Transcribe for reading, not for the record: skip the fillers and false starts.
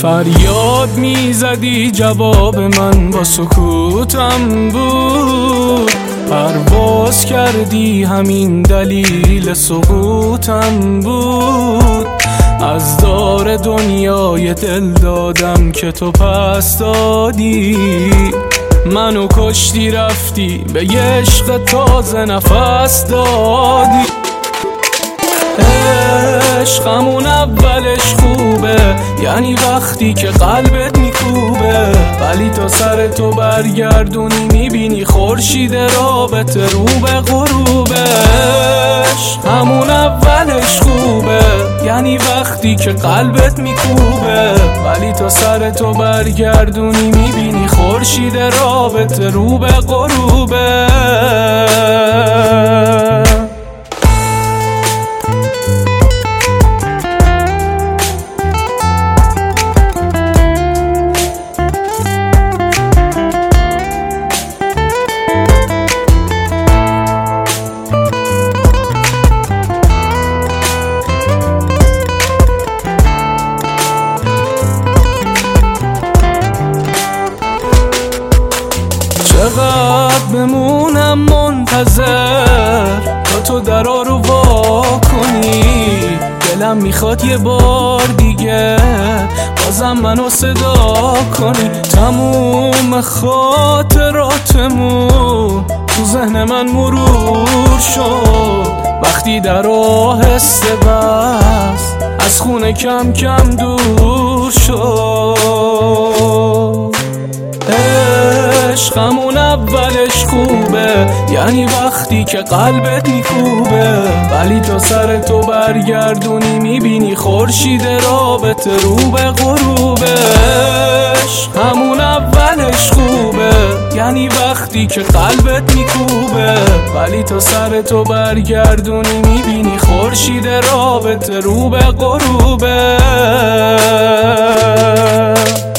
فریاد میزدی جواب من با سکوتم بود، پرواز کردی همین دلیل سقوطم بود. از دار دنیای دل دادم که تو پس دادی، منو کشتی رفتی به یه عشق تازه نفس دادی. عشقمون اولش خوبه، یعنی وقتی که قلبت میکوبه، ولی تا سر تو برگردونی میبینی خورشید رابطه رو به غروبش. همون اولش خوبه، یعنی وقتی که قلبت میکوبه، ولی تا سر تو برگردونی میبینی خورشید رابطه رو به غروبه. چقدر بمونم منتظر تا تو درا رو وا کنی، دلم میخواد یه بار دیگه بازم منو صدا کنی. تموم خاطراتمون تو ذهن من مرور شد، وقتی در آهسته بس از خونه کم کم دور شد. عشقمون اولش خوبه، یعنی وقتی که قلبت میکوبه، ولی تا سر تو برگردونی میبینی خورشید رابطه رو به غروبش. همون اولش خوبه، یعنی وقتی که قلبت میکوبه، ولی تا سر تو برگردونی میبینی خورشید رابطه رو به غروبش.